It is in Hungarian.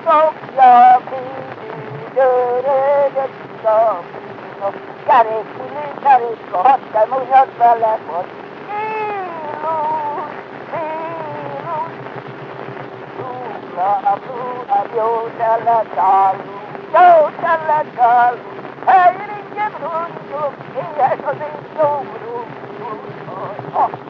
sopja fényűrődött a kerékülő kerék, a hatta munyat vele volt. Ilus, ilus, luna, jó telegálu, helyringen mondjuk, éhes az én jó,